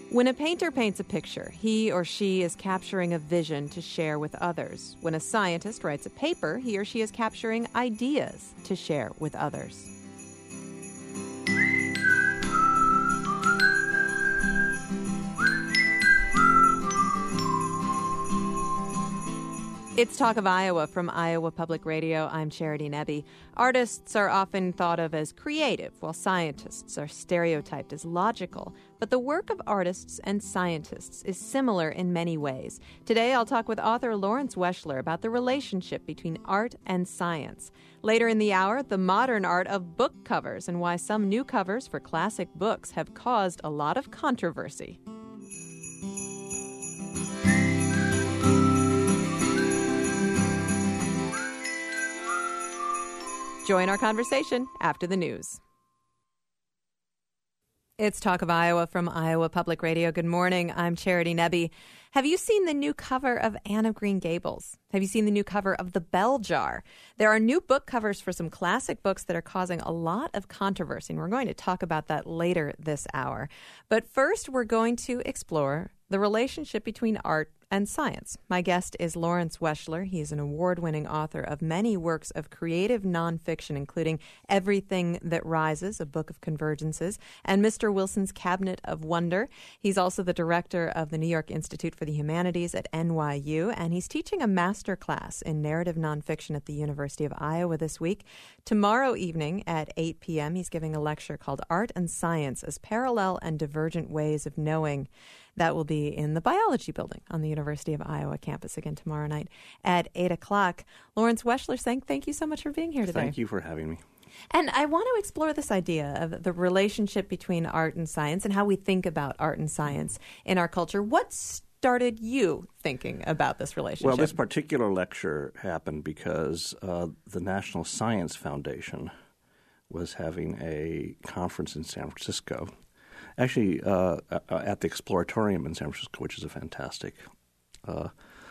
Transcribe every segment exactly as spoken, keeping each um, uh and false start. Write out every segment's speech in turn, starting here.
When a painter paints a picture, he or she is capturing a vision to share with others. When a scientist writes a paper, he or she is capturing ideas to share with others. It's Talk of Iowa from Iowa Public Radio. I'm Charity Nebbe. Artists are often thought of as creative, while scientists are stereotyped as logical. But the work of artists and scientists is similar in many ways. Today, I'll talk with author Lawrence Weschler about the relationship between art and science. Later in the hour, the modern art of book covers and why some new covers for classic books have caused a lot of controversy. Join our conversation after the news. It's Talk of Iowa from Iowa Public Radio. Good morning. I'm Charity Nebbe. Have you seen the new cover of Anne of Green Gables? Have you seen the new cover of The Bell Jar? There are new book covers for some classic books that are causing a lot of controversy, and we're going to talk about that later this hour. But first, we're going to explore the relationship between art and science. My guest is Lawrence Weschler. He's an award-winning author of many works of creative nonfiction, including Everything That Rises, a book of convergences, and Mister Wilson's Cabinet of Wonder. He's also the director of the New York Institute for the Humanities at N Y U, and he's teaching a master class in narrative nonfiction at the University of Iowa this week. Tomorrow evening at eight p.m., he's giving a lecture called Art and Science as Parallel and Divergent Ways of Knowing. That will be in the biology building on the University of Iowa campus again tomorrow night at eight o'clock. Lawrence Weschler saying thank you so much for being here today. Thank you for having me. And I want to explore this idea of the relationship between art and science and how we think about art and science in our culture. What started you thinking about this relationship? Well, this particular lecture happened because uh, the National Science Foundation was having a conference in San Francisco. Actually, uh, at the Exploratorium in San Francisco, which is a fantastic uh,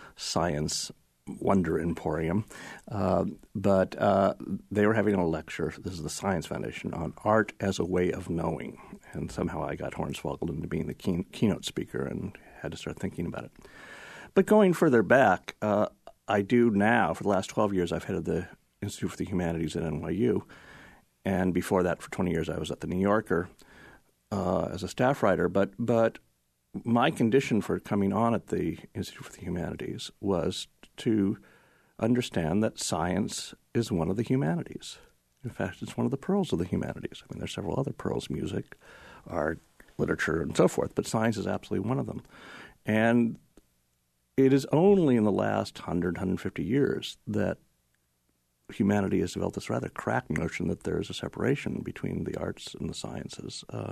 science wonder emporium. Uh, but uh, they were having a lecture, this is the Science Foundation, on art as a way of knowing. And somehow I got hornswoggled into being the key- keynote speaker and had to start thinking about it. But going further back, uh, I do now, for the last twelve years, I've headed the Institute for the Humanities at N Y U. And before that, for twenty years, I was at the New Yorker. Uh, as a staff writer, but but my condition for coming on at the Institute for the Humanities was to understand that science is one of the humanities. In fact, it's one of the pearls of the humanities. I mean, there's several other pearls, music, art, literature, and so forth, but science is absolutely one of them. And it is only in the last one hundred, one hundred fifty years that humanity has developed this rather cracked notion that there is a separation between the arts and the sciences. Uh,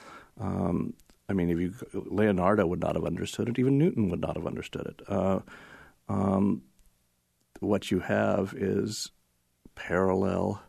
um, I mean, if you Leonardo would not have understood it. Even Newton would not have understood it. Uh, um, what you have is parallel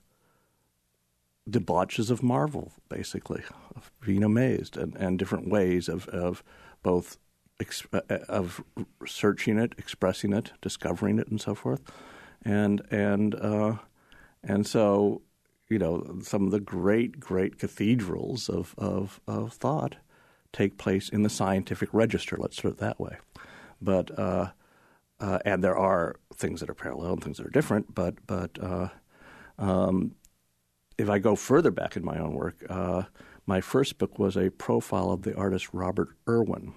debauches of marvel, basically, of being amazed, and, and different ways of, of both exp- of searching it, expressing it, discovering it, and so forth. And and uh, and so, you know, some of the great, great cathedrals of, of, of thought take place in the scientific register, let's put it that way. But uh, uh, and there are things that are parallel and things that are different. But but uh, um, if I go further back in my own work, uh, my first book was a profile of the artist Robert Irwin.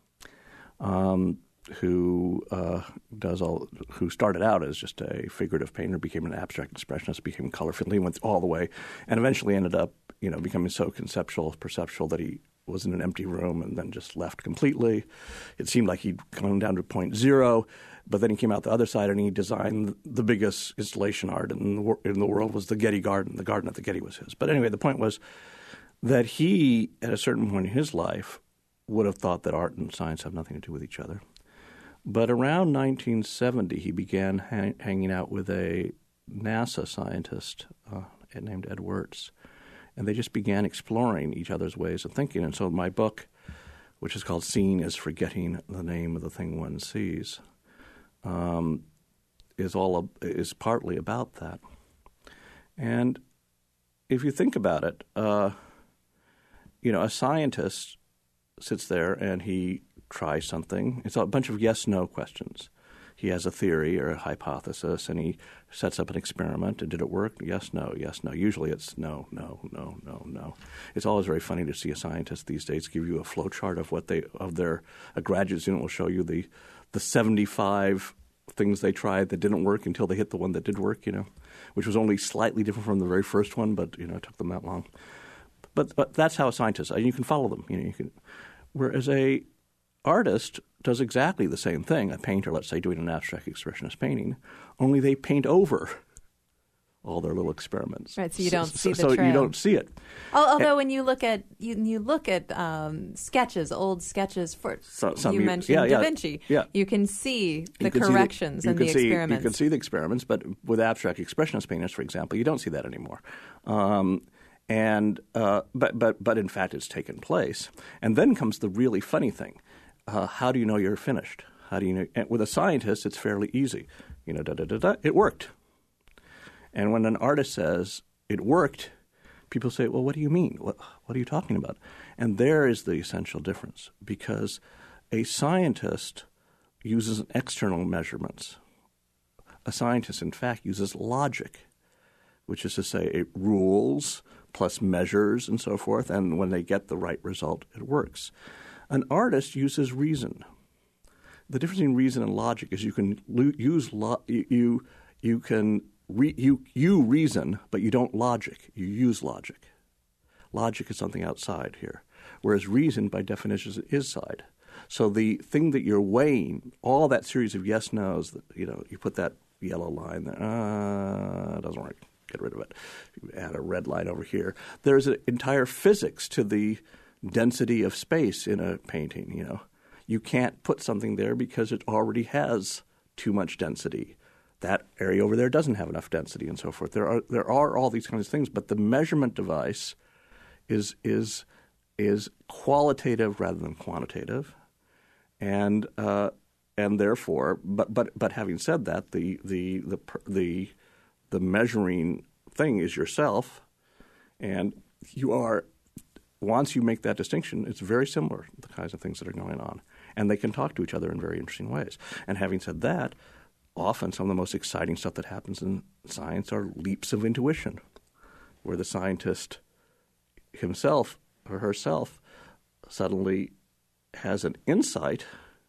Um, who uh, does all, who started out as just a figurative painter, became an abstract expressionist, became color fiddling, went all the way, and eventually ended up, you know, becoming so conceptual, perceptual that he was in an empty room and then just left completely. It seemed like he'd gone down to point zero, but then he came out the other side and he designed the biggest installation art in the, in the world was the Getty Garden. The garden at the Getty was his. But anyway, the point was that he, at a certain point in his life, would have thought that art and science have nothing to do with each other. But around nineteen seventy, he began hang, hanging out with a NASA scientist uh, named Ed Wirtz, and they just began exploring each other's ways of thinking. And so my book, which is called Seeing is Forgetting the Name of the Thing One Sees, um, is all is partly about that. And if you think about it, uh, you know, a scientist sits there and he tries something. It's a bunch of yes-no questions. He has a theory or a hypothesis, and he sets up an experiment. And did it work? Yes, no, yes, no. Usually it's no, no, no, no, no. It's always very funny to see a scientist these days give you a flow chart of what they of their a graduate student will show you the the seventy-five things they tried that didn't work until they hit the one that did work. You know, which was only slightly different from the very first one, but you know, it took them that long. But but that's how a scientist. You can follow them. You know, you can. Whereas a artist does exactly the same thing. A painter, let's say, doing an abstract expressionist painting, only they paint over all their little experiments. Right, so you don't so, see the so trail. you don't see it. Although and, when you look at you, you look at um, sketches, old sketches for so, some you you, mentioned yeah, Da yeah, Vinci, yeah. you can see the can corrections see the, and the see, experiments. You can see the experiments, but with abstract expressionist painters, for example, you don't see that anymore. Um, and uh, but but but in fact, it's taken place. And then comes the really funny thing. Uh, how do you know you're finished? How do you know? And with a scientist, it's fairly easy. You know, da da da da. It worked. And when an artist says it worked, people say, "Well, what do you mean? What What are you talking about?" And there is the essential difference, because a scientist uses external measurements. A scientist, in fact, uses logic, which is to say, it rules plus measures and so forth. And when they get the right result, it works. An artist uses reason. The difference between reason and logic is you can lo- use lo- you you can re- you you reason, but you don't logic. You use logic. Logic is something outside here, whereas reason, by definition, is inside. So the thing that you're weighing, all that series of yes nos, that, you know, you put that yellow line there, uh, doesn't work. Get rid of it. You add a red line over here. There's an entire physics to the density of space in a painting. You know, you can't put something there because it already has too much density. That area over there doesn't have enough density, and so forth. There are there are all these kinds of things, but the measurement device is is is qualitative rather than quantitative, and uh, and therefore, but but but having said that, the the the the the measuring thing is yourself, and you are. Once you make that distinction, it's very similar, the kinds of things that are going on. And they can talk to each other in very interesting ways. And having said that, often some of the most exciting stuff that happens in science are leaps of intuition, where the scientist himself or herself suddenly has an insight.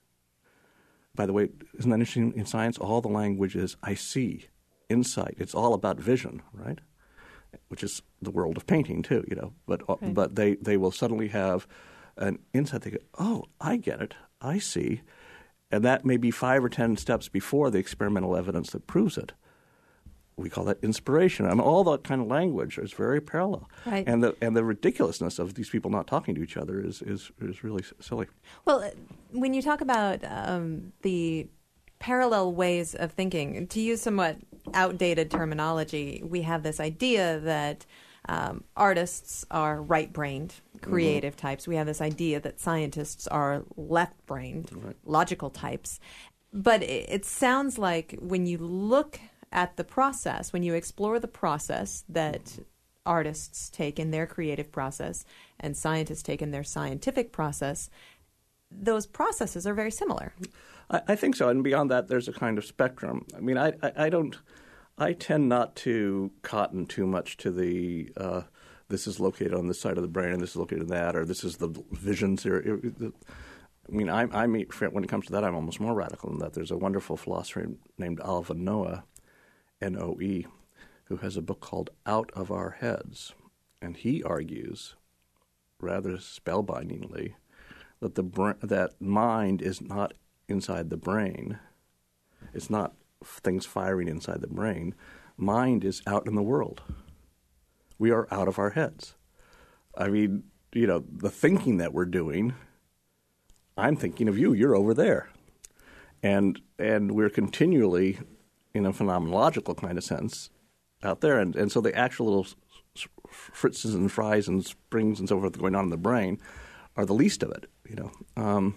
By the way, isn't that interesting? In science, all the language is I see, insight. It's all about vision, right? Which is the world of painting too, you know. But right. but they, they will suddenly have an insight. They go, oh, I get it. I see. And that may be five or ten steps before the experimental evidence that proves it. We call that inspiration. I mean, all that kind of language is very parallel. Right. And the and the ridiculousness of these people not talking to each other is, is, is really silly. Well, when you talk about um, the parallel ways of thinking, to use somewhat outdated terminology, we have this idea that um, artists are right-brained, creative mm-hmm. types. We have this idea that scientists are left-brained, right. logical types. But it, it sounds like when you look at the process, when you explore the process that mm-hmm. artists take in their creative process and scientists take in their scientific process, those processes are very similar. I, I think so. And beyond that, there's a kind of spectrum. I mean, I, I, I don't – I tend not to cotton too much to the uh, this is located on this side of the brain and this is located in that, or this is the visions here. I mean, I, I mean, when it comes to that, I'm almost more radical than that. There's a wonderful philosopher named Alvin Noah, N O E, who has a book called Out of Our Heads. And he argues, rather spellbindingly, that the bra- that mind is not inside the brain. It's not things firing inside the brain. Mind is out in the world. We are out of our heads. I mean, you know, the thinking that we're doing, I'm thinking of you, you're over there. And and we're continually, in a phenomenological kind of sense, out there. And, and so the actual little fritzes and fries and springs and so forth going on in the brain are the least of it, you know. Um,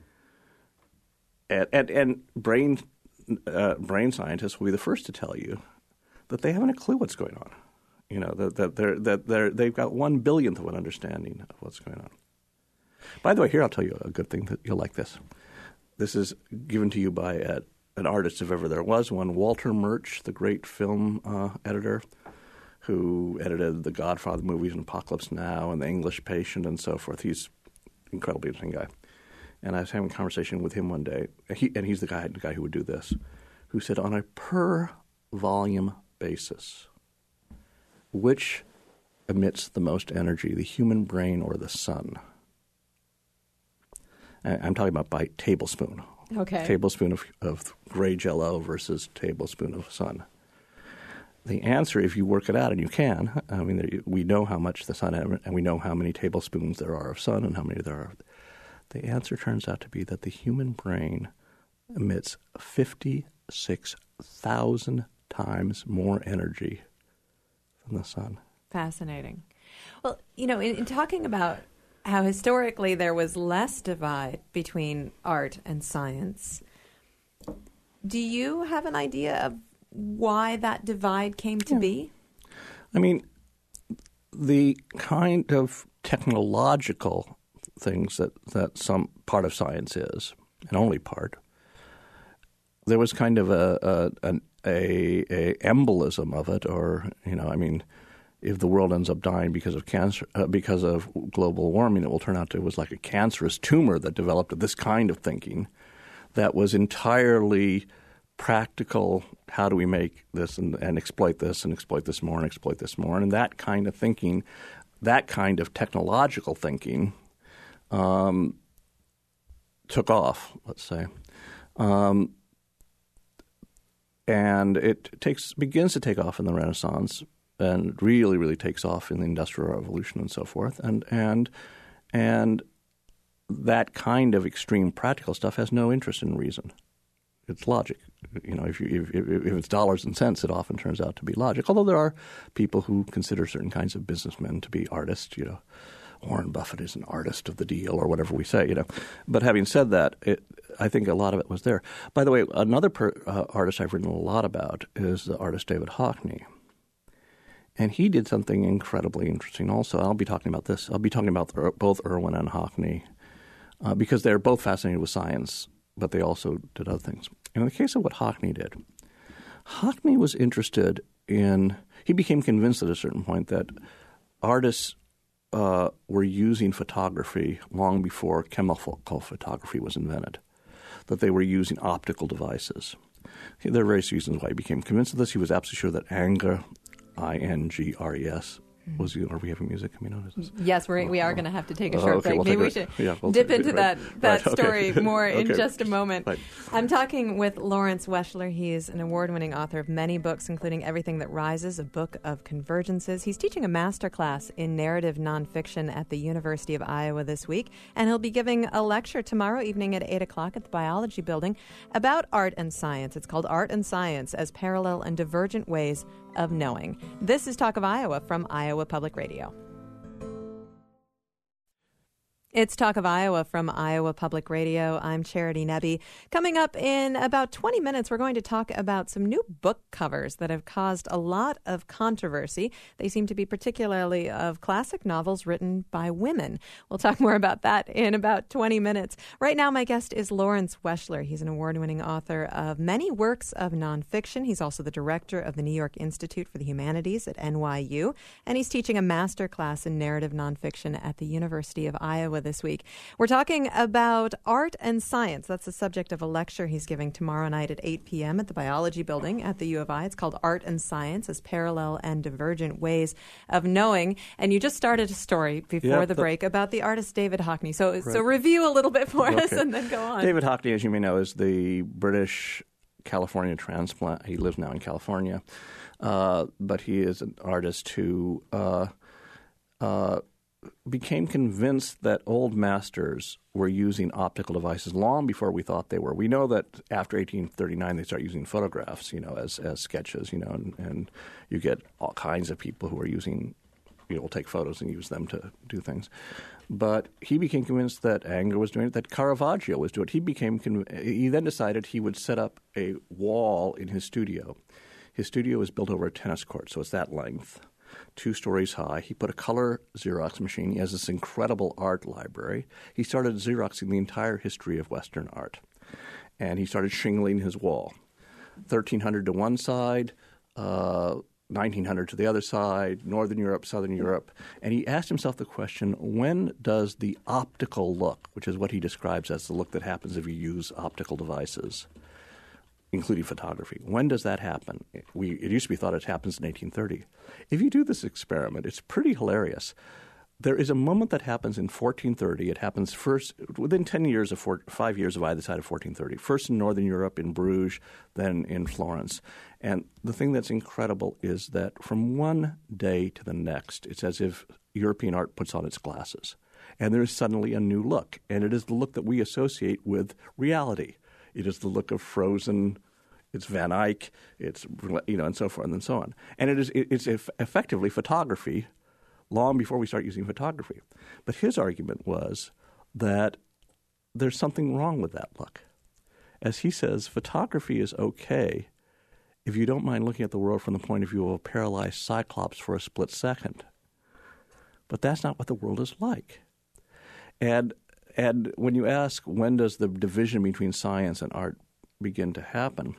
and, and, and brain uh, brain scientists will be the first to tell you that they haven't a clue what's going on. You know, that, that they're that they're they've got one billionth of an understanding of what's going on. By the way, here I'll tell you a good thing that you'll like this. This is given to you by a, an artist, if ever there was one, Walter Murch, the great film uh, editor, who edited the Godfather movies and Apocalypse Now and The English Patient and so forth. He's an incredibly interesting guy. And I was having a conversation with him one day, and, he, and he's the guy, the guy who would do this, who said, on a per-volume basis, which emits the most energy, the human brain or the sun? I'm talking about by tablespoon. Okay. Tablespoon of, of gray Jell-O versus tablespoon of sun. The answer, if you work it out, and you can, I mean, we know how much the sun, and we know how many tablespoons there are of sun and how many there are. The answer turns out to be that the human brain emits fifty-six thousand times more energy than the sun. Fascinating. Well, you know, in, in talking about how historically there was less divide between art and science, do you have an idea of why that divide came to yeah. be? I mean, the kind of technological things that, that some part of science is, and only part, there was kind of a, a, an, a, a embolism of it, or, you know, I mean, if the world ends up dying because of cancer, uh, because of global warming, it will turn out to, it was like a cancerous tumor that developed this kind of thinking that was entirely practical. How do we make this and, and exploit this and exploit this more and exploit this more? And that kind of thinking, that kind of technological thinking um, took off, let's say. Um, and it takes begins to take off in the Renaissance, and really, really takes off in the Industrial Revolution and so forth. And and and that kind of extreme practical stuff has no interest in reason. It's logic. You know, if you if, if it's dollars and cents, it often turns out to be logic. Although there are people who consider certain kinds of businessmen to be artists. You know, Warren Buffett is an artist of the deal, or whatever we say. You know, but having said that, it, I think a lot of it was there. By the way, another per, uh, artist I've written a lot about is the artist David Hockney. And he did something incredibly interesting also. I'll be talking about this. I'll be talking about both Irwin and Hockney uh, because they're both fascinated with science, but they also did other things. And in the case of what Hockney did, Hockney was interested in – he became convinced at a certain point that artists uh, were using photography long before chemical photography was invented, that they were using optical devices. There are various reasons why he became convinced of this. He was absolutely sure that Ingres – I N G R E S. Was you, are we having music coming on? Is this? Yes, we're, we are going to have to take a short oh, okay, break. We'll Maybe we a, should yeah, we'll dip take, into right, that, that right, story okay. more in okay. just a moment. Right. I'm talking with Lawrence Weschler. He is an award-winning author of many books, including Everything That Rises, a book of convergences. He's teaching a master class in narrative nonfiction at the University of Iowa this week, and he'll be giving a lecture tomorrow evening at eight o'clock at the Biology Building about art and science. It's called Art and Science as Parallel and Divergent Ways of Knowing. This is Talk of Iowa from Iowa Public Radio. It's Talk of Iowa from Iowa Public Radio. I'm Charity Nebbe. Coming up in about twenty minutes, we're going to talk about some new book covers that have caused a lot of controversy. They seem to be particularly of classic novels written by women. We'll talk more about that in about twenty minutes. Right now, my guest is Lawrence Weschler. He's an award-winning author of many works of nonfiction. He's also the director of the New York Institute for the Humanities at N Y U, and he's teaching a master class in narrative nonfiction at the University of Iowa this week. We're talking about art and science. That's the subject of a lecture he's giving tomorrow night at eight p.m. at the Biology Building at the U of I. It's called Art and Science as Parallel and Divergent Ways of Knowing. And you just started a story before yeah, the, the break about the artist David Hockney. So, right. so review a little bit for okay. us and then go on. David Hockney, as you may know, is the British California transplant. He lives now in California. Uh, but he is an artist who uh, uh, became convinced that old masters were using optical devices long before we thought they were. We know that after eighteen thirty-nine they start using photographs, you know, as as sketches, you know, and, and you get all kinds of people who are using, you know, will take photos and use them to do things. But he became convinced that Ingres was doing it, that Caravaggio was doing it. He became conv- he then decided he would set up a wall in his studio. His studio is built over a tennis court, so it's that length. two stories high. He put a color Xerox machine. He has this incredible art library. He started Xeroxing the entire history of Western art. And he started shingling his wall. thirteen hundred to one side, uh, nineteen hundred to the other side, Northern Europe, Southern Europe. And he asked himself the question, when does the optical look, which is what he describes as the look that happens if you use optical devices, including photography, when does that happen? We, it used to be thought it happens in eighteen thirty. If you do this experiment, it's pretty hilarious. There is a moment that happens in fourteen thirty. It happens first within ten years of four, five years of either side of fourteen thirty. First in Northern Europe, in Bruges, then in Florence. And the thing that's incredible is that from one day to the next, it's as if European art puts on its glasses. And there is suddenly a new look. And it is the look that we associate with reality. It is the look of Frozen. It's Van Eyck. It's, you know, and so forth and so on. And it is it's effectively photography long before we start using photography. But his argument was that there's something wrong with that look. As he says, photography is okay if you don't mind looking at the world from the point of view of a paralyzed cyclops for a split second. But that's not what the world is like. And and when you ask when does the division between science and art begin to happen,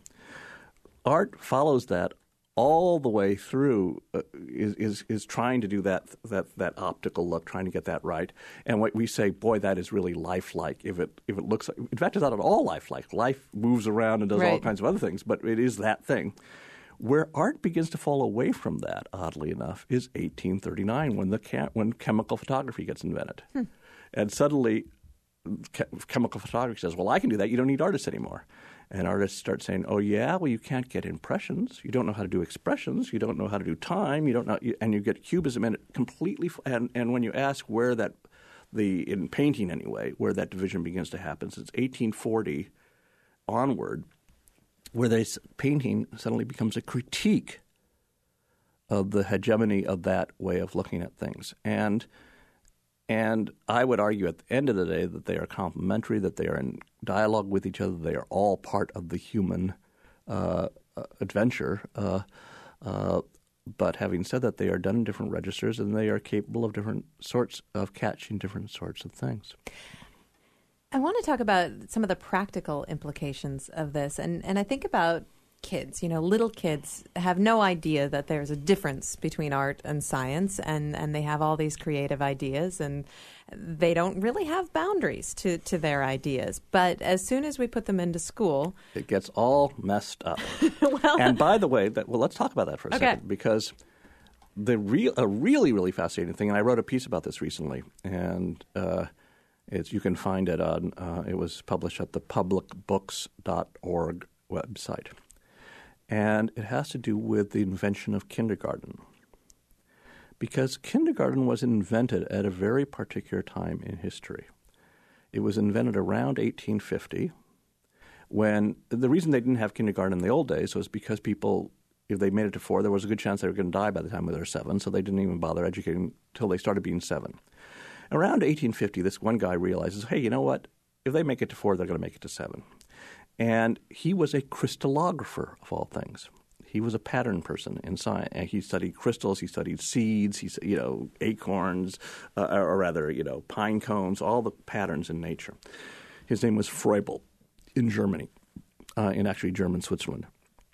art follows that all the way through, uh, is, is is trying to do that that that optical look, trying to get that right. And what we say, boy, that is really lifelike. If it if it looks like, in fact, it's not at all lifelike. Life moves around and does right. all kinds of other things, but it is that thing. Where art begins to fall away from that, oddly enough, is eighteen thirty-nine when the chem- when chemical photography gets invented, hmm. and suddenly che- chemical photography says, "Well, I can do that. You don't need artists anymore." And artists start saying, oh, yeah, well, you can't get impressions. You don't know how to do expressions. You don't know how to do time. You don't know, and you get cubism, and it completely. And, and when you ask where that, the in painting anyway, where that division begins to happen, since eighteen forty onward, where this painting suddenly becomes a critique of the hegemony of that way of looking at things, and. And I would argue at the end of the day that they are complementary, that they are in dialogue with each other. They are all part of the human uh, adventure. Uh, uh, but having said that, they are done in different registers, and they are capable of different sorts of catching different sorts of things. I want to talk about some of the practical implications of this. And, and I think about kids, you know, little kids have no idea that there's a difference between art and science, and, and they have all these creative ideas, and they don't really have boundaries to, to their ideas. But as soon as we put them into school, it gets all messed up. well, and by the way, that well, let's talk about that for a okay. second, because the real a really really fascinating thing, and I wrote a piece about this recently, and uh, it's you can find it on. Uh, it was published at the public books dot org website. And it has to do with the invention of kindergarten. Because kindergarten was invented at a very particular time in history. It was invented around eighteen fifty, when the reason they didn't have kindergarten in the old days was because people, if they made it to four, there was a good chance they were going to die by the time they were seven, so they didn't even bother educating until they started being seven. Around eighteen fifty, this one guy realizes, hey, you know what? If they make it to four, they're going to make it to seven. And he was a crystallographer, of all things. He was a pattern person in science. And he studied crystals. He studied seeds. He, you know, acorns, uh, or rather, you know, pine cones, all the patterns in nature. His name was Froebel in Germany, uh, in actually German Switzerland.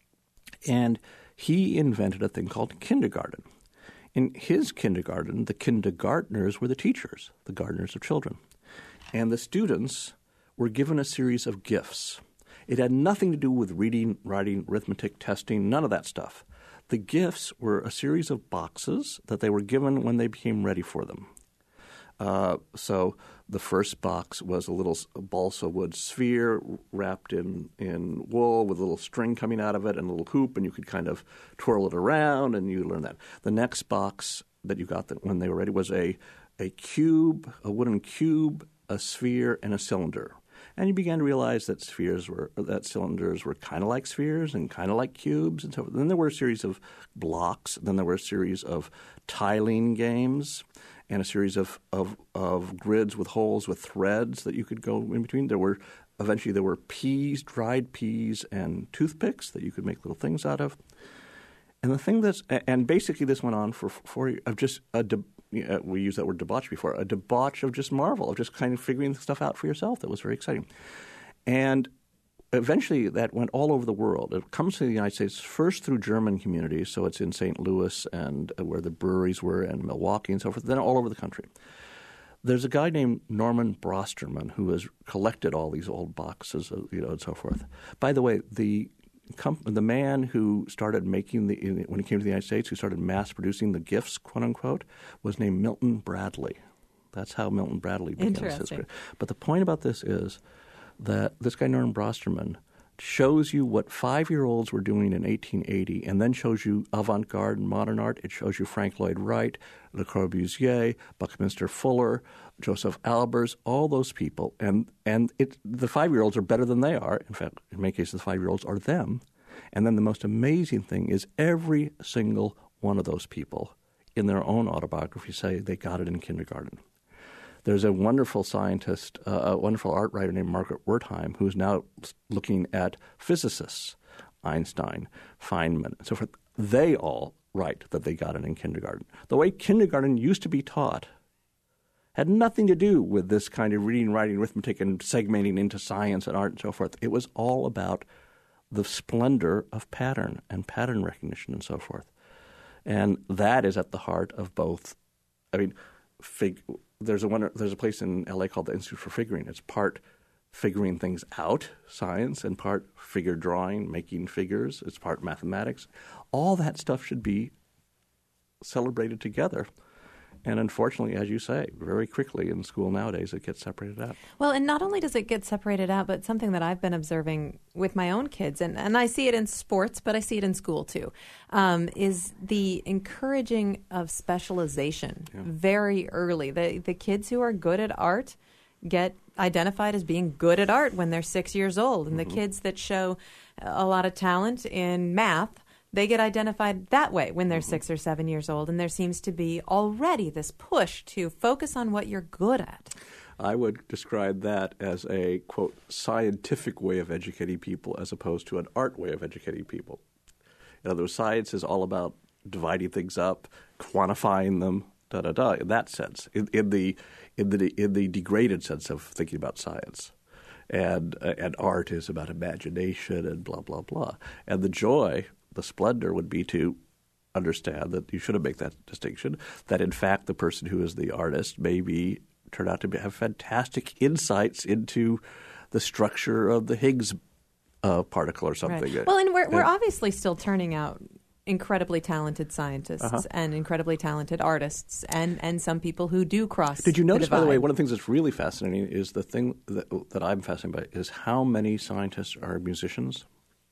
And he invented a thing called kindergarten. In his kindergarten, the kindergartners were the teachers, the gardeners of children. And the students were given a series of gifts. It had nothing to do with reading, writing, arithmetic, testing, none of that stuff. The gifts were a series of boxes that they were given when they became ready for them. Uh, so the first box was a little balsa wood sphere wrapped in, in wool with a little string coming out of it and a little hoop, and you could kind of twirl it around, and you learn that. The next box that you got that when they were ready was a, a cube, a wooden cube, a sphere, and a cylinder. And you began to realize that spheres were that cylinders were kind of like spheres and kind of like cubes and so forth. Then there were a series of blocks. Then there were a series of tiling games and a series of, of, of grids with holes with threads that you could go in between. There were eventually there were peas, dried peas, and toothpicks that you could make little things out of. And the thing that's and basically this went on for four years of just a de, we used that word debauch before, a debauch of just marvel, of just kind of figuring stuff out for yourself. That was very exciting. And eventually that went all over the world. It comes to the United States first through German communities, so it's in Saint Louis and where the breweries were and Milwaukee and so forth, then all over the country. There's a guy named Norman Brosterman who has collected all these old boxes, you know, and so forth. By the way, the the man who started making the when he came to the United States, who started mass producing the gifts, quote unquote, was named Milton Bradley. That's how Milton Bradley began his career. But the point about this is that this guy Norman Brosterman shows you what five-year-olds were doing in eighteen eighty, and then shows you avant-garde and modern art. It shows you Frank Lloyd Wright, Le Corbusier, Buckminster Fuller, Joseph Albers, all those people. And and it, the five-year-olds are better than they are. In fact, in many cases, the five-year-olds are them. And then the most amazing thing is every single one of those people in their own autobiography say they got it in kindergarten. There's a wonderful scientist, uh, a wonderful art writer named Margaret Wertheim, who's now looking at physicists, Einstein, Feynman, and so forth. They all write that they got it in kindergarten. The way kindergarten used to be taught had nothing to do with this kind of reading, writing, arithmetic, and segmenting into science and art and so forth. It was all about the splendor of pattern and pattern recognition and so forth. And that is at the heart of both. I mean, fig, there's a one, there's a place in L A called the Institute for Figuring. It's part figuring things out, science, and part figure drawing, making figures. It's part mathematics. All that stuff should be celebrated together. And unfortunately, as you say, very quickly in school nowadays, it gets separated out. Well, and not only does it get separated out, but something that I've been observing with my own kids, and, and I see it in sports, but I see it in school too, um, is the encouraging of specialization yeah. very early. The, the kids who are good at art get identified as being good at art when they're six years old. And mm-hmm. the kids that show a lot of talent in math, they get identified that way when they're mm-hmm. six or seven years old. And there seems to be already this push to focus on what you're good at. I would describe that as a, quote, scientific way of educating people as opposed to an art way of educating people. In other words, science is all about dividing things up, quantifying them, da-da-da, in that sense, in, in the in the in the degraded sense of thinking about science. And uh, and art is about imagination and blah, blah, blah. And the joy, the splendor would be to understand that you shouldn't make that distinction, that in fact the person who is the artist may be, turn out to be, have fantastic insights into the structure of the Higgs uh, particle or something. Right. Well, and we're, we're obviously still turning out incredibly talented scientists uh-huh. and incredibly talented artists and, and some people who do cross Did you notice, the by the way, one of the things that's really fascinating is the thing that, that I'm fascinated by is how many scientists are musicians.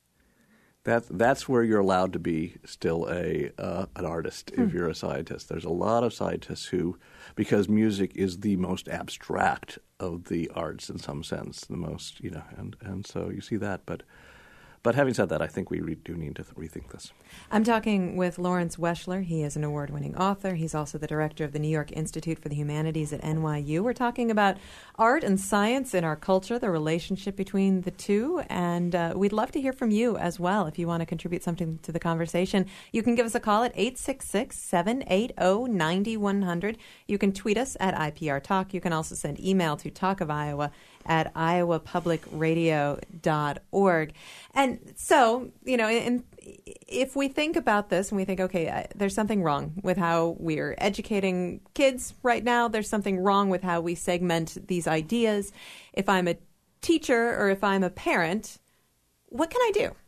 That that's where you're allowed to be still a uh, an artist if hmm. you're a scientist. There's a lot of scientists who, because music is the most abstract of the arts in some sense, the most, you know, and, and so you see that. But but having said that, I think we re- do need to th- rethink this. I'm talking with Lawrence Weschler. He is an award-winning author. He's also the director of the New York Institute for the Humanities at N Y U. We're talking about art and science in our culture, the relationship between the two, and uh, we'd love to hear from you as well. If you want to contribute something to the conversation, you can give us a call at eight six six, seven eight zero, nine one zero zero. You can tweet us at I P R Talk. You can also send email to Talk of Iowa at iowa public radio dot org. And so, you know, in, if we think about this and we think, okay, uh, there's something wrong with how we're educating kids right now. There's something wrong with how we segment these ideas. If I'm a teacher or if I'm a parent, what can I do?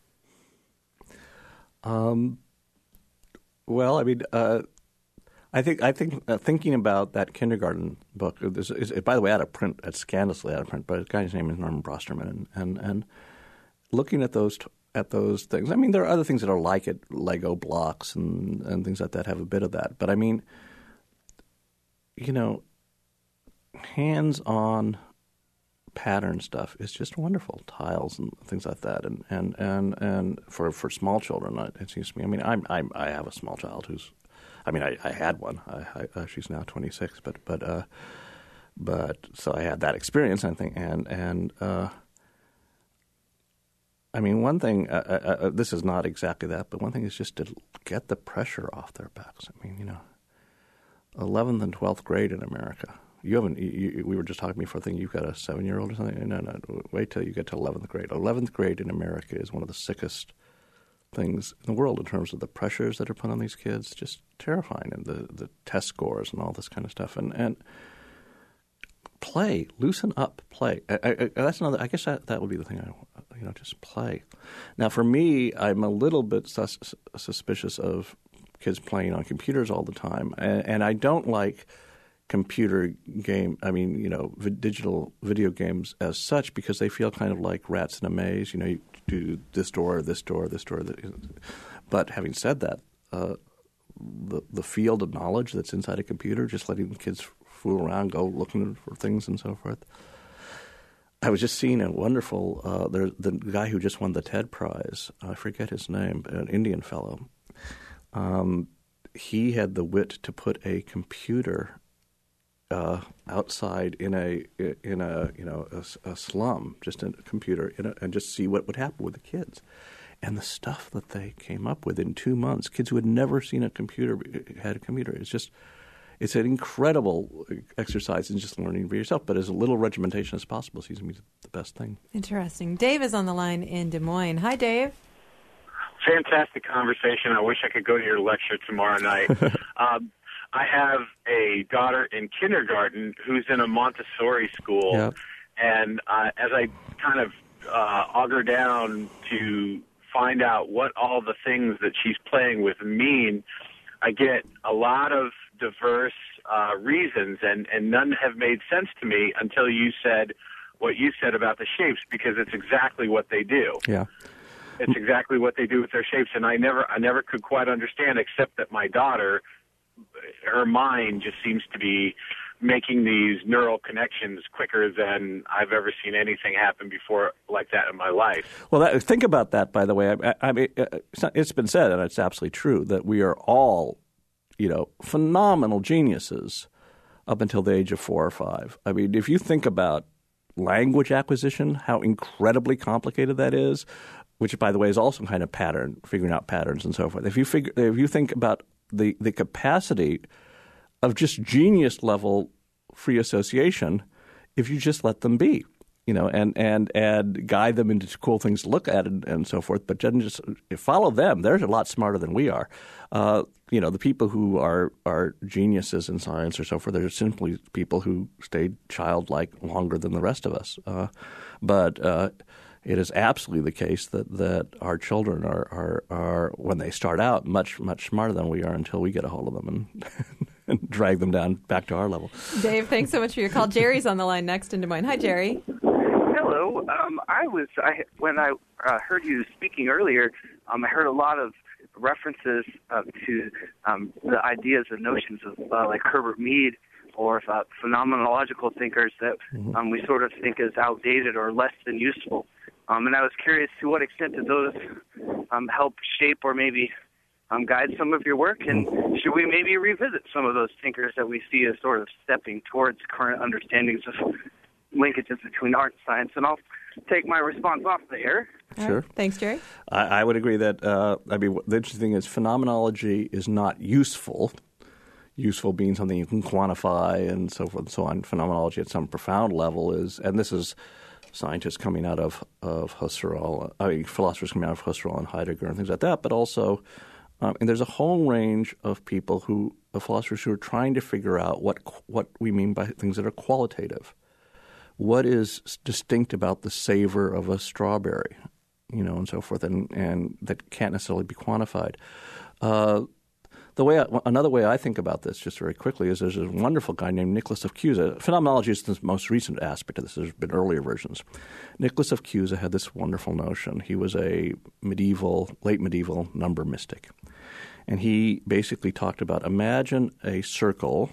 Um. Well, I mean, uh, I think I think uh, thinking about that kindergarten book is, is, is by the way, out of print. It's scandalously out of print. But the guy's name is Norman Brosterman, and and, and looking at those t- at those things. I mean, there are other things that are like it, Lego blocks and and things like that have a bit of that. But I mean, you know, hands-on pattern stuff is just wonderful. Tiles and things like that, and and and, and for for small children, it seems to me. I mean, I'm, I'm I have a small child who's. I mean, I, I had one. I, I, uh, she's now twenty-six, but but uh, but so I had that experience. I think, and and uh, I mean, one thing, uh, uh, this is not exactly that, but one thing is just to get the pressure off their backs. I mean, you know, eleventh and twelfth grade in America. You haven't, you, you, we were just talking before, thinking you've got a seven-year-old or something. No, no, wait till you get to eleventh grade. eleventh grade in America is one of the sickest things in the world in terms of the pressures that are put on these kids. Just terrifying, and the, the test scores and all this kind of stuff. And, and play, loosen up, play. I, I, that's another. I guess that, that would be the thing. I, you know, just play. Now, for me, I'm a little bit sus- suspicious of kids playing on computers all the time, and, and I don't like computer game. I mean, you know, v- digital video games as such, because they feel kind of like rats in a maze. You know, you do this door, this door, this door. But having said that, uh, the the field of knowledge that's inside a computer, just letting the kids fool around, go looking for things and so forth. I was just seeing a wonderful uh, there, the guy who just won the TED Prize. I forget his name, an Indian fellow. Um, he had the wit to put a computer uh, outside in a in a you know a, a slum, just a computer, in a, and just see what would happen with the kids. And the stuff that they came up with in two months, kids who had never seen a computer had a computer. It's just it's an incredible exercise in just learning for yourself. But as little regimentation as possible seems to be the best thing. Interesting. Dave is on the line in Des Moines. Hi, Dave. Fantastic conversation. I wish I could go to your lecture tomorrow night. um, I have a daughter in kindergarten who's in a Montessori school, Yep. and uh, as I kind of uh, auger down to find out what all the things that she's playing with mean, I get a lot of diverse uh, reasons, and, and none have made sense to me until you said what you said about the shapes, because it's exactly what they do. Yeah. It's exactly what they do with their shapes, and I never, I never could quite understand, except that my daughter, her mind just seems to be making these neural connections quicker than I've ever seen anything happen before like that in my life. Well, that, think about that, by the way. I, I mean, it's, not, it's been said, and it's absolutely true, that we are all, you know, phenomenal geniuses up until the age of four or five. I mean, if you think about language acquisition, how incredibly complicated that is, which, by the way, is also kind of pattern, figuring out patterns and so forth. If you figure, if you think about the, the capacity of just genius level free association, if you just let them be, you know, and, and, and guide them into cool things to look at and, and so forth, but then just follow them. They're a lot smarter than we are. Uh, you know, the people who are, are geniuses in science or so forth, they're simply people who stayed childlike longer than the rest of us. Uh, but uh, it is absolutely the case that, that our children are, are, are, when they start out, much, much smarter than we are until we get a hold of them and, and drag them down back to our level. Dave, thanks so much for your call. Jerry's on the line next in Des Moines. Hi, Jerry. Hello. Um, I was I when I uh, heard you speaking earlier, um, I heard a lot of references uh, to um, the ideas and notions of uh, like Herbert Mead or uh, phenomenological thinkers that Mm-hmm. um, we sort of think as outdated or less than useful. Um, and I was curious to what extent did those um, help shape or maybe um, guide some of your work, and should we maybe revisit some of those thinkers that we see as sort of stepping towards current understandings of linkages between art and science? And I'll take my response off the air. All Sure. right. Thanks, Jerry. I, I would agree that, uh, I mean, the interesting thing is phenomenology is not useful. Useful being something you can quantify and so forth and so on. Phenomenology at some profound level is, and this is scientists coming out of, of Husserl, I mean, philosophers coming out of Husserl and Heidegger and things like that, but also, um, and there's a whole range of people who, of philosophers who are trying to figure out what what we mean by things that are qualitative. What is distinct about the savor of a strawberry, you know, and so forth, and, and that can't necessarily be quantified. Uh, the way I, another way I think about this, just very quickly, is there's a wonderful guy named Nicholas of Cusa. Phenomenology is the most recent aspect of this. There's been earlier versions. Nicholas of Cusa had this wonderful notion. He was a medieval, late medieval number mystic, and he basically talked about imagine a circle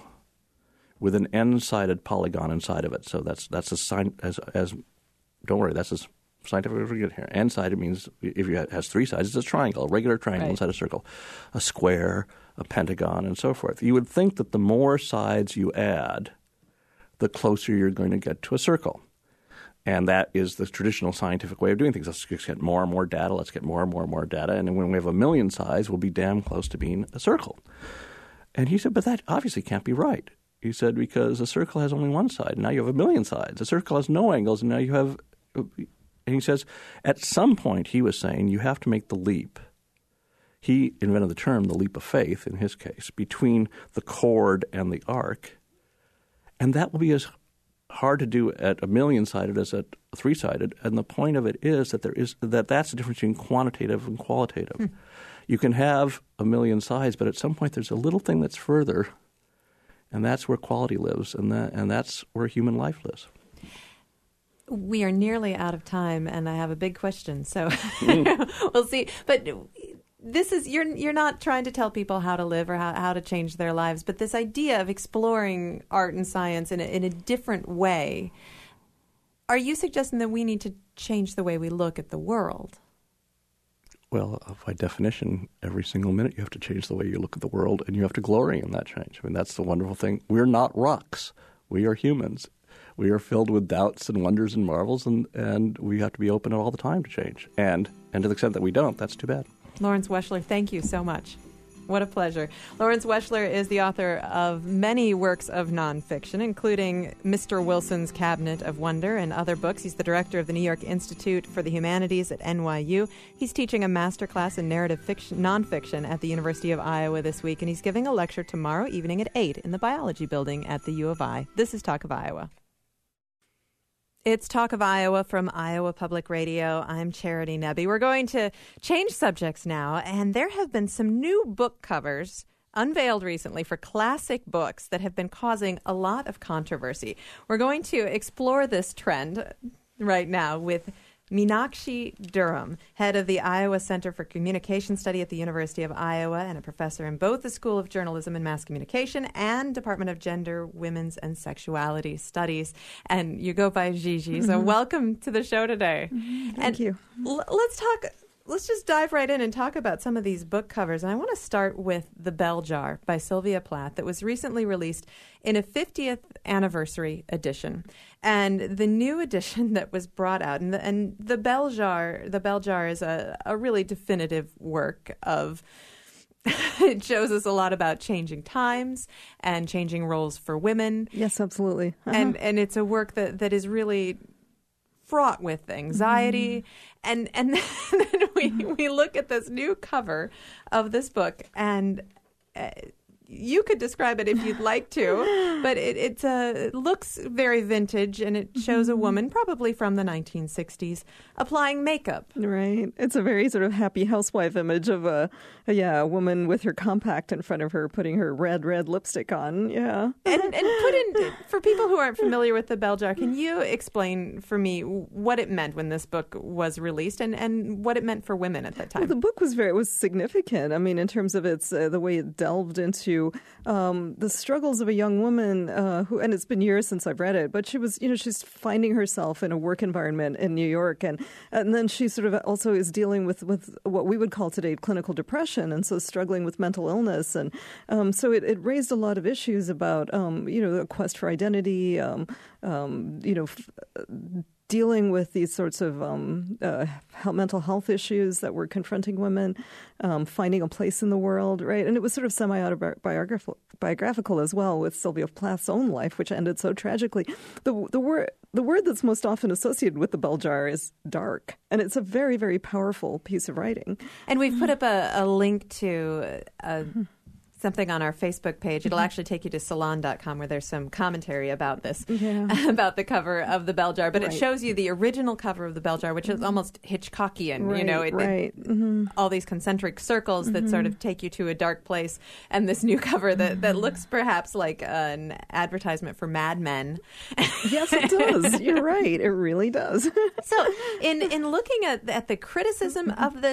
with an n-sided polygon inside of it. So that's that's a sign as as don't worry, that's as scientific as we get here. N-sided means if it has three sides, it's a triangle, a regular triangle Right. inside a circle, a square, a pentagon, and so forth. You would think that the more sides you add, the closer you're going to get to a circle. And that is the traditional scientific way of doing things. Let's just get more and more data. Let's get more and more and more data. And then when we have a million sides, we'll be damn close to being a circle. And he said, but that obviously can't be right. He said, because a circle has only one side. Now you have a million sides. A circle has no angles, and now you have – and he says, at some point, he was saying, you have to make the leap. He invented the term, the leap of faith, in his case, between the chord and the arc. And that will be as hard to do at a million-sided as at a three-sided. And the point of it is that there is that that's the difference between quantitative and qualitative. Hmm. You can have a million sides, but at some point there's a little thing that's further, and that's where quality lives, and that and that's where human life lives. We are nearly out of time, and I have a big question, so mm. we'll see. But this is you're you're not trying to tell people how to live or how, how to change their lives, but this idea of exploring art and science in a, in a different way. Are you suggesting that we need to change the way we look at the world? Well, by definition, every single minute you have to change the way you look at the world, and you have to glory in that change. I mean, that's the wonderful thing. We're not rocks. We are humans. We are filled with doubts and wonders and marvels, and, and we have to be open all the time to change. And and to the extent that we don't, that's too bad. Lawrence Weschler, thank you so much. What a pleasure. Lawrence Weschler is the author of many works of nonfiction, including Mister Wilson's Cabinet of Wonder and other books. He's the director of the New York Institute for the Humanities at N Y U. He's teaching a masterclass in narrative fiction, nonfiction at the University of Iowa this week, and he's giving a lecture tomorrow evening at eight in the Biology Building at the U of I. This is Talk of Iowa. It's Talk of Iowa from Iowa Public Radio. I'm Charity Nebbe. We're going to change subjects now, and there have been some new book covers unveiled recently for classic books that have been causing a lot of controversy. We're going to explore this trend right now with Meenakshi Durham, head of the Iowa Center for Communication Study at the University of Iowa and a professor in both the School of Journalism and Mass Communication and Department of Gender, Women's, and Sexuality Studies. And you go by Gigi, mm-hmm. so welcome to the show today. Mm-hmm. Thank and you. L- let's talk... Let's just dive right in and talk about some of these book covers. And I want to start with The Bell Jar by Sylvia Plath that was recently released in a fiftieth anniversary edition. And the new edition that was brought out, and the, and the Bell Jar, The Bell Jar is a, a really definitive work of... It shows us a lot about changing times and changing roles for women. Yes, absolutely. Uh-huh. And and it's a work that, that is really... fraught with anxiety, mm. and and then we we look at this new cover of this book, and uh, you could describe it if you'd like to, but it it's a it looks very vintage, and it shows a woman, probably from the nineteen sixties, applying makeup. Right. It's a very sort of happy housewife image of a, a yeah a woman with her compact in front of her, putting her red red lipstick on. Yeah. And and put in for people who aren't familiar with the Bell Jar, can you explain for me what it meant when this book was released, and, and what it meant for women at that time? Well, the book was very was significant. I mean, in terms of its uh, the way it delved into um, the struggles of a young woman uh, who, and it's been years since I've read it, but she was, you know, she's finding herself in a work environment in New York, and and then she sort of also is dealing with, with what we would call today clinical depression, and so struggling with mental illness, and um, so it, it raised a lot of issues about um, you know the quest for identity, um, um, you know. F- dealing with these sorts of um, uh, mental health issues that were confronting women, um, finding a place in the world, right? And it was sort of semi-autobiographical biographical as well, with Sylvia Plath's own life, which ended so tragically. The, the, word, the word that's most often associated with the Bell Jar is dark, and it's a very, very powerful piece of writing. And we've put up a, a link to... A, something on our Facebook page. It'll actually take you to salon dot com, where there's some commentary about this, yeah. about the cover of the Bell Jar. But right. It shows you the original cover of the Bell Jar, which is almost Hitchcockian. Right, you know, it, right. it, mm-hmm. all these concentric circles mm-hmm. that sort of take you to a dark place, and this new cover that, that looks perhaps like an advertisement for Mad Men. Yes, it does. You're right. It really does. So, in in looking at at the criticism of this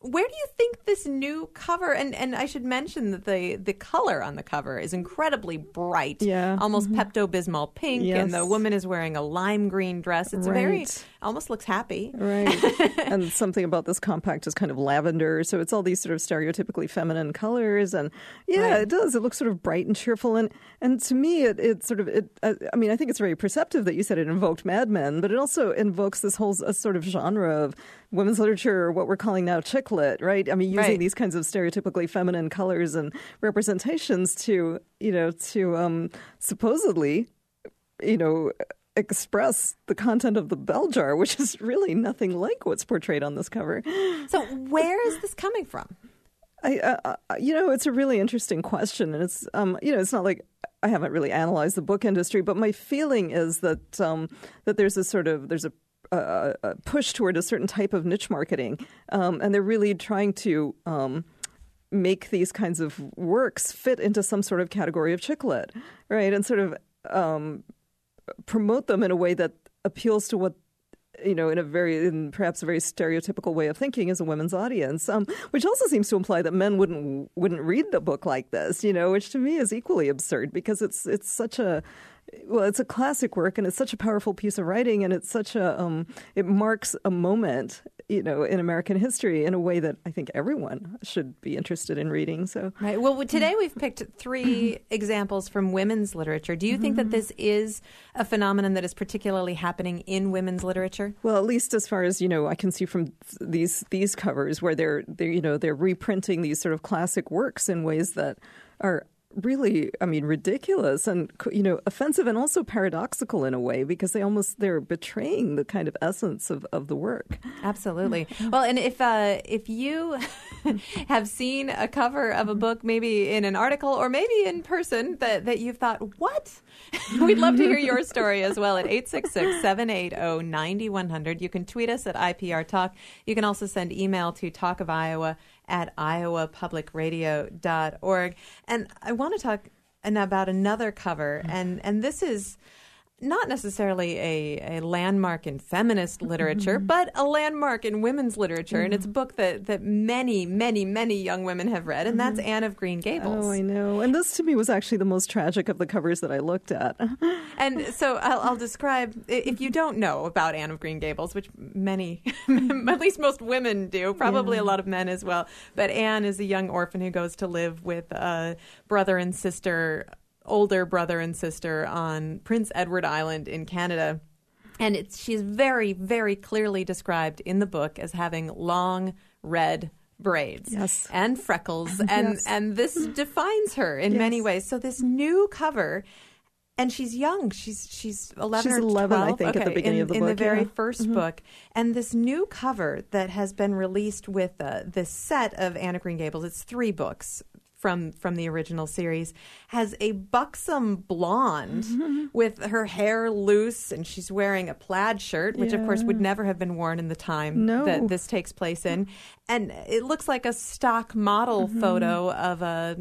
where do you think this new cover, and, and I should mention that the, the color on the cover is incredibly bright, yeah. almost mm-hmm. Pepto-Bismol pink, yes. and the woman is wearing a lime green dress. It's right. a very, almost looks happy. Right. And something about this compact is kind of lavender, so it's all these sort of stereotypically feminine colors, and yeah, right. it does. It looks sort of bright and cheerful, and, and to me, it, it sort of, it. Uh, I mean, I think it's very perceptive that you said it invoked Mad Men, but it also invokes this whole a sort of genre of women's literature, or what we're calling now chick lit, right? I mean, using right. these kinds of stereotypically feminine colors and representations to, you know, to um, supposedly, you know, express the content of the bell jar, which is really nothing like what's portrayed on this cover. So where is this coming from? I, uh, you know, it's a really interesting question, and it's, um, you know, it's not like I haven't really analyzed the book industry, but my feeling is that um, that there's a sort of there's a, a, a push toward a certain type of niche marketing, um, and they're really trying to um, make these kinds of works fit into some sort of category of chick lit, right, and sort of um, promote them in a way that appeals to what, you know, in a very, in perhaps a very stereotypical way of thinking as a women's audience, um, which also seems to imply that men wouldn't wouldn't read a book like this, you know, which to me is equally absurd because it's it's such a, well, it's a classic work and it's such a powerful piece of writing and it's such a, um, it marks a moment, you know, in American history in a way that I think everyone should be interested in reading. So, right. Well, today we've picked three examples from women's literature. Do you think that this is a phenomenon that is particularly happening in women's literature? Well, at least as far as, you know, I can see from these these covers where they're, they're you know, they're reprinting these sort of classic works in ways that are really, I mean, ridiculous and, you know, offensive and also paradoxical in a way because they almost, they're betraying the kind of essence of, of the work. Absolutely. Well, and if uh, if you have seen a cover of a book, maybe in an article or maybe in person, that, that you've thought, what? We'd love to hear your story as well at eight six six, seven eight zero, nine one zero zero. You can tweet us at I P R Talk. You can also send email to Talk of Iowa at iowa public radio dot org. And I want to talk about another cover, and, and this is not necessarily a, a landmark in feminist literature, mm-hmm. but a landmark in women's literature. Mm-hmm. And it's a book that, that many, many, many young women have read, and that's mm-hmm. Anne of Green Gables. Oh, I know. And this to me was actually the most tragic of the covers that I looked at. And so I'll, I'll describe, if you don't know about Anne of Green Gables, which many, at least most women do, probably yeah. a lot of men as well, but Anne is a young orphan who goes to live with a brother and sister, older brother and sister on Prince Edward Island in Canada. And it's, she's very, very clearly described in the book as having long red braids yes. and freckles. And, yes. and this defines her in yes. many ways. So this new cover, and she's young. She's she's eleven she's or eleven, twelve. I think, okay. at the beginning in, of the in book. In the very yeah. first mm-hmm. book. And this new cover that has been released with uh, this set of Anne of Green Gables, it's three books from from the original series, has a buxom blonde mm-hmm. with her hair loose, and she's wearing a plaid shirt, which yeah. of course would never have been worn in the time no. that this takes place in. And it looks like a stock model mm-hmm. photo of a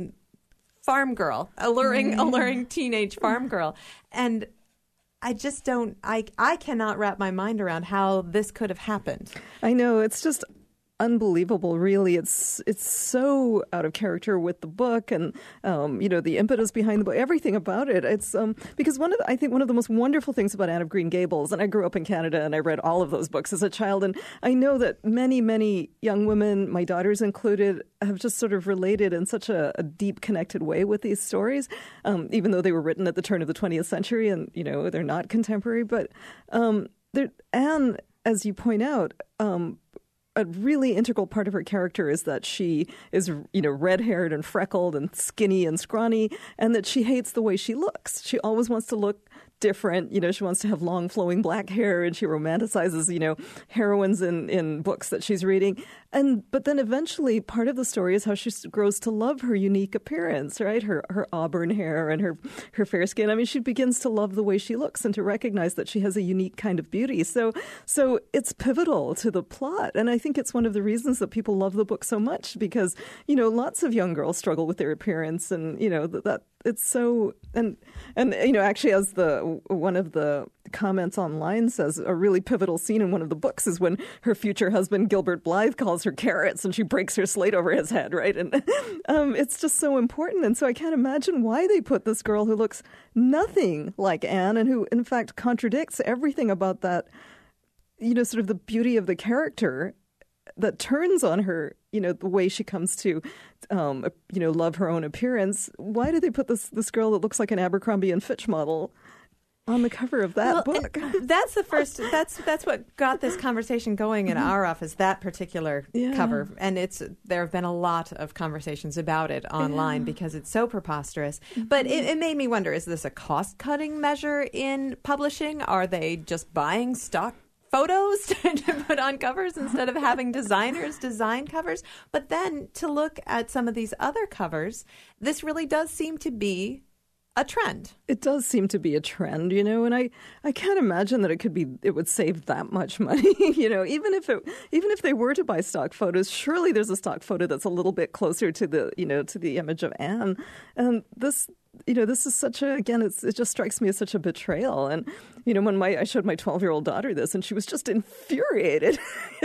farm girl, alluring, mm-hmm. alluring teenage farm girl. And I just don't, I, I cannot wrap my mind around how this could have happened. I know, it's just unbelievable, really. It's it's so out of character with the book and, um, you know, the impetus behind the book, everything about it. It's um, because one of the, I think one of the most wonderful things about Anne of Green Gables, and I grew up in Canada and I read all of those books as a child, and I know that many, many young women, my daughters included, have just sort of related in such a, a deep, connected way with these stories, um, even though they were written at the turn of the twentieth century and, you know, they're not contemporary. But um, Anne, as you point out, um, a really integral part of her character is that she is, you know, red-haired and freckled and skinny and scrawny, and that she hates the way she looks. She always wants to look different. You know, she wants to have long flowing black hair, and she romanticizes, you know, heroines in, in books that she's reading. And but then eventually part of the story is how she grows to love her unique appearance, right? Her her auburn hair and her, her fair skin. I mean, she begins to love the way she looks and to recognize that she has a unique kind of beauty. So so it's pivotal to the plot. And I think it's one of the reasons that people love the book so much because, you know, lots of young girls struggle with their appearance and, you know, that, that it's so and and you know actually as the one of the comments online says, a really pivotal scene in one of the books is when her future husband Gilbert Blythe calls her carrots and she breaks her slate over his head, right? And um, it's just so important. And so I can't imagine why they put this girl who looks nothing like Anne and who in fact contradicts everything about that, you know, sort of the beauty of the character that turns on her, you know, the way she comes to, um, you know, love her own appearance. Why did they put this this girl that looks like an Abercrombie and Fitch model on the cover of that well, book? That's the first. That's that's what got this conversation going in our office. That particular yeah. cover, and it's there have been a lot of conversations about it online yeah. because it's so preposterous. Mm-hmm. But it, it made me wonder: is this a cost-cutting measure in publishing? Are they just buying stock photos to put on covers instead of having designers design covers? But then to look at some of these other covers, this really does seem to be a trend. It does seem to be a trend, you know, and I, I can't imagine that it could be it would save that much money, you know, even if it even if they were to buy stock photos, surely there's a stock photo that's a little bit closer to the, you know, to the image of Anne. And this you know, this is such a, again, it's, it just strikes me as such a betrayal. And, you know, when my I showed my twelve-year-old daughter this, and she was just infuriated.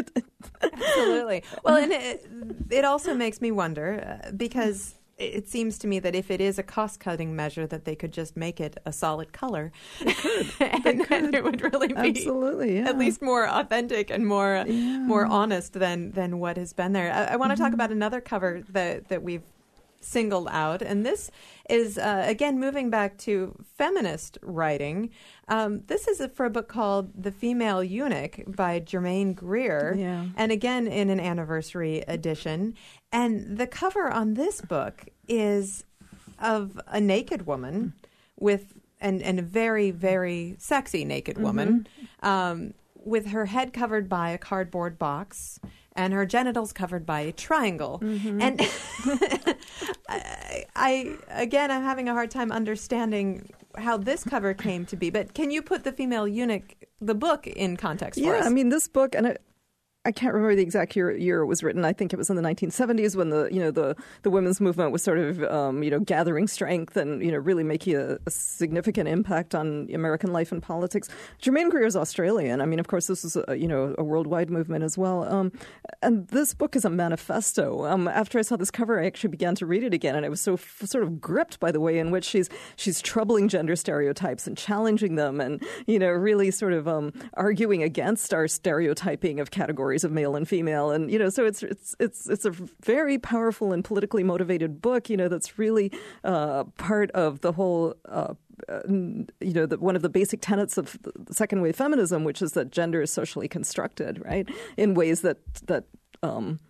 Absolutely. Well, and it, it also makes me wonder, uh, because it seems to me that if it is a cost-cutting measure, that they could just make it a solid color. They could. and, They could. and it would really be Absolutely, yeah. at least more authentic and more yeah. more honest than, than what has been there. I, I want to mm-hmm. talk about another cover that, that we've singled out, and this is, uh, again, moving back to feminist writing. Um, this is a, for a book called The Female Eunuch by Germaine Greer, yeah. and again in an anniversary edition. And the cover on this book is of a naked woman with, and, and a very, very sexy naked woman, mm-hmm. um, with her head covered by a cardboard box and her genitals covered by a triangle. Mm-hmm. And I, I, again, I'm having a hard time understanding how this cover came to be. But can you put The Female Eunuch, the book, in context for yeah, us? Yeah, I mean, this book, and it, I can't remember the exact year, year it was written. I think it was in the nineteen seventies when the you know the, the women's movement was sort of um, you know gathering strength and you know really making a, a significant impact on American life and politics. Germaine Greer is Australian. I mean, of course, this is a, you know a worldwide movement as well. Um, and this book is a manifesto. Um, after I saw this cover, I actually began to read it again, and I was so f- sort of gripped by the way in which she's she's troubling gender stereotypes and challenging them, and you know really sort of um, arguing against our stereotyping of categories of male and female, and you know, so it's it's it's it's a very powerful and politically motivated book. You know, that's really uh, part of the whole. Uh, uh, you know, the, one of the basic tenets of the second wave feminism, which is that gender is socially constructed, right, in ways that that. Um,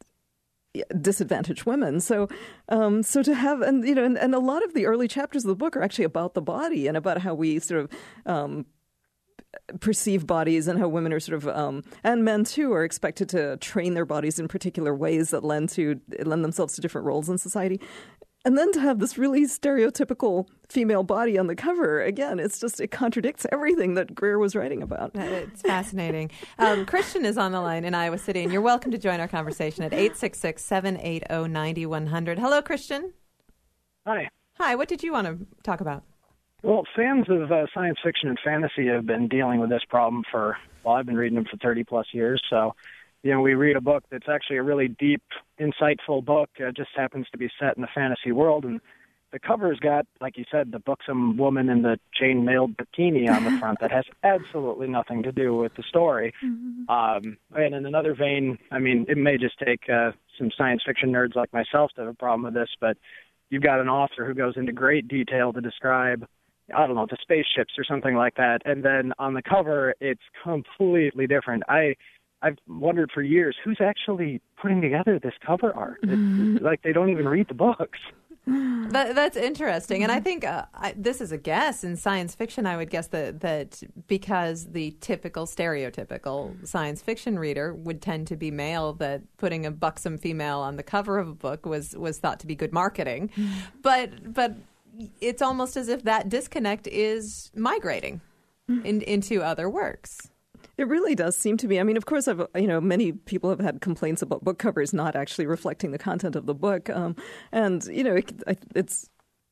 disadvantaged women. So, um, so to have, and you know, and, and a lot of the early chapters of the book are actually about the body and about how we sort of. Um, perceive bodies and how women are sort of um, and men too are expected to train their bodies in particular ways that lend to lend themselves to different roles in society. And then to have this really stereotypical female body on the cover, again, it's just, it contradicts everything that Greer was writing about. It's fascinating. Um, Christian is on the line in Iowa City, and you're welcome to join our conversation at eight six six, seven eight zero, nine one zero zero. Hello, Christian. Hi. Hi, what did you want to talk about? Well, fans of uh, science fiction and fantasy have been dealing with this problem for, well, I've been reading them for thirty plus years. So, you know, we read a book that's actually a really deep, insightful book. It just happens to be set in a fantasy world. And the cover's got, like you said, the buxom woman in the chain-mailed bikini on the front that has absolutely nothing to do with the story. Mm-hmm. Um, and in another vein, I mean, it may just take uh, some science fiction nerds like myself to have a problem with this, but you've got an author who goes into great detail to describe, I don't know, the spaceships or something like that. And then on the cover, it's completely different. I, I've wondered for years, who's actually putting together this cover art? It's, like, they don't even read the books. That, that's interesting. And I think uh, I, this is a guess. In science fiction, I would guess that, that because the typical, stereotypical science fiction reader would tend to be male, that putting a buxom female on the cover of a book was, was thought to be good marketing. But but... it's almost as if that disconnect is migrating in, into other works. It really does seem to be. I mean, of course, I've, you know, many people have had complaints about book covers not actually reflecting the content of the book. Um, and, you know, it, it's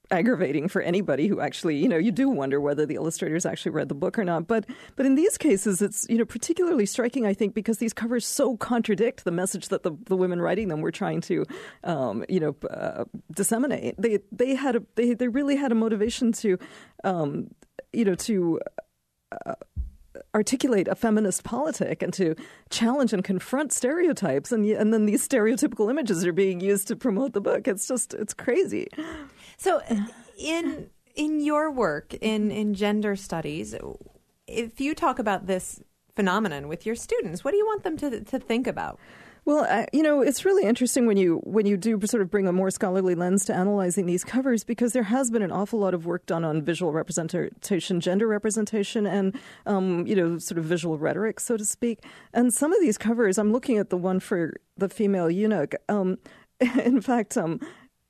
aggravating for anybody who actually, you know, you do wonder whether the illustrators actually read the book or not. But but in these cases, it's, you know, particularly striking, I think, because these covers so contradict the message that the, the women writing them were trying to, um, you know, uh, disseminate. They they had a they they really had a motivation to, um, you know, to. Uh, articulate a feminist politic and to challenge and confront stereotypes, and and then these stereotypical images are being used to promote the book. It's just, it's crazy. So in in your work in, in gender studies, if you talk about this phenomenon with your students, what do you want them to to think about? Well, uh, you know, it's really interesting when you when you do sort of bring a more scholarly lens to analyzing these covers, because there has been an awful lot of work done on visual representation, gender representation, and, um, you know, sort of visual rhetoric, so to speak. And some of these covers, I'm looking at the one for the female eunuch, um, in fact, um,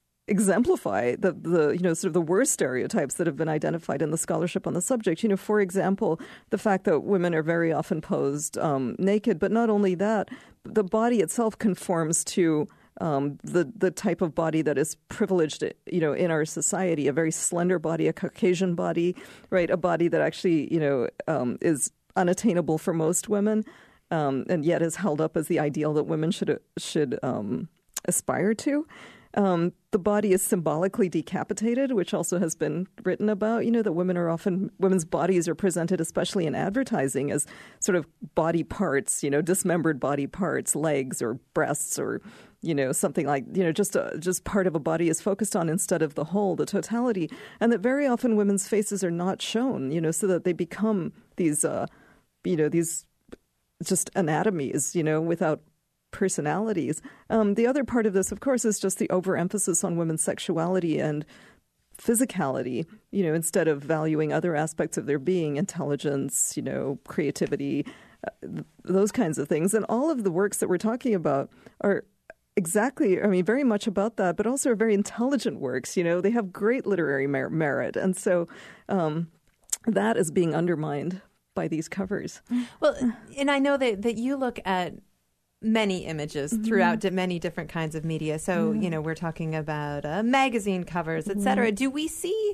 exemplify the, the, you know, sort of the worst stereotypes that have been identified in the scholarship on the subject. You know, for example, the fact that women are very often posed um, naked, but not only that, the body itself conforms to um, the the type of body that is privileged, you know, in our society. A very slender body, a Caucasian body, right? A body that actually, you know, um, is unattainable for most women, um, and yet is held up as the ideal that women should should um, aspire to. Um, the body is symbolically decapitated, which also has been written about, you know, that women are often, women's bodies are presented, especially in advertising, as sort of body parts, you know, dismembered body parts, legs or breasts or, you know, something like, you know, just a, just part of a body is focused on instead of the whole, the totality. And that very often women's faces are not shown, you know, so that they become these, uh, you know, these just anatomies, you know, without personalities. Um, the other part of this, of course, is just the overemphasis on women's sexuality and physicality, you know, instead of valuing other aspects of their being, intelligence, you know, creativity, uh, those kinds of things. And all of the works that we're talking about are exactly, I mean, very much about that, but also are very intelligent works. You know, they have great literary mer- merit. And so um, that is being undermined by these covers. Well, and I know that, that you look at many images mm-hmm. throughout di- many different kinds of media. So, mm-hmm. you know, we're talking about uh, magazine covers, et cetera. Mm-hmm. Do we see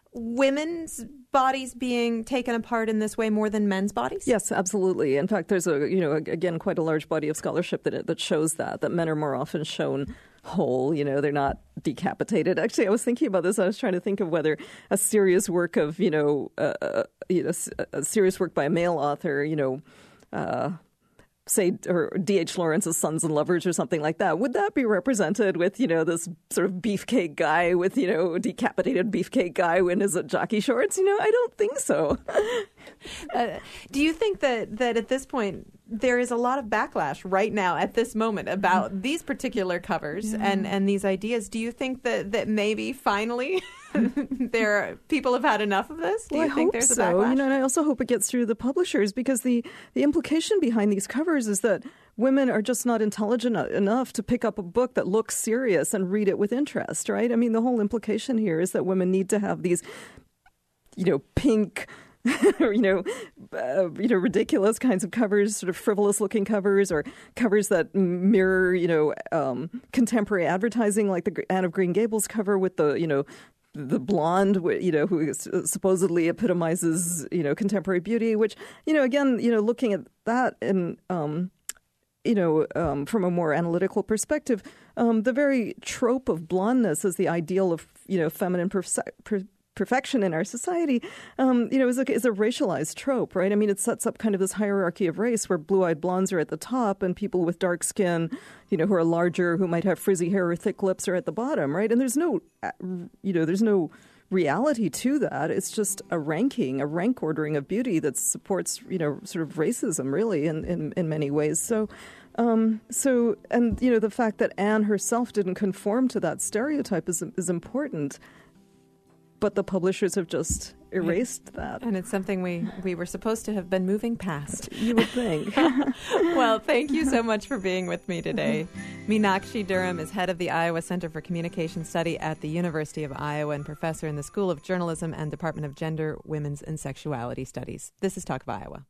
women's bodies being taken apart in this way more than men's bodies? Yes, absolutely. In fact, there's a, you know, again, quite a large body of scholarship that that shows that, that men are more often shown whole, you know, they're not decapitated. Actually, I was thinking about this. I was trying to think of whether a serious work of, you know, uh, you know, a serious work by a male author, you know, uh, say, or D H Lawrence's Sons and Lovers or something like that, would that be represented with, you know, this sort of beefcake guy with, you know, decapitated beefcake guy in his jockey shorts? You know, I don't think so. uh, do you think that, that at this point there is a lot of backlash right now at this moment about mm-hmm. these particular covers yeah. and, and these ideas? Do you think that, that maybe finally there are, people have had enough of this? Do well, you I think hope there's a so. backlash? You know, and I also hope it gets through the publishers, because the, the implication behind these covers is that women are just not intelligent enough to pick up a book that looks serious and read it with interest, right? I mean, the whole implication here is that women need to have these, you know, pink, you know, uh, you know, ridiculous kinds of covers, sort of frivolous-looking covers, or covers that mirror, you know, um, contemporary advertising, like the Anne of Green Gables cover with the, you know, the blonde, you know, who supposedly epitomizes, you know, contemporary beauty. Which, you know, again, you know, looking at that and, um, you know, um, from a more analytical perspective, um, the very trope of blondness as the ideal of, you know, feminine perce- per- perfection in our society, um, you know, is a, is a racialized trope, right? I mean, it sets up kind of this hierarchy of race where blue-eyed blondes are at the top and people with dark skin, you know, who are larger, who might have frizzy hair or thick lips are at the bottom, right? And there's no, you know, there's no reality to that. It's just a ranking, a rank ordering of beauty that supports, you know, sort of racism, really, in, in, in many ways. So, um, so, and, you know, the fact that Anne herself didn't conform to that stereotype is is important. But the publishers have just erased that. And it's something we, we were supposed to have been moving past. You would think. Well, thank you so much for being with me today. Meenakshi Durham is head of the Iowa Center for Communication Study at the University of Iowa and professor in the School of Journalism and Department of Gender, Women's, and Sexuality Studies. This is Talk of Iowa.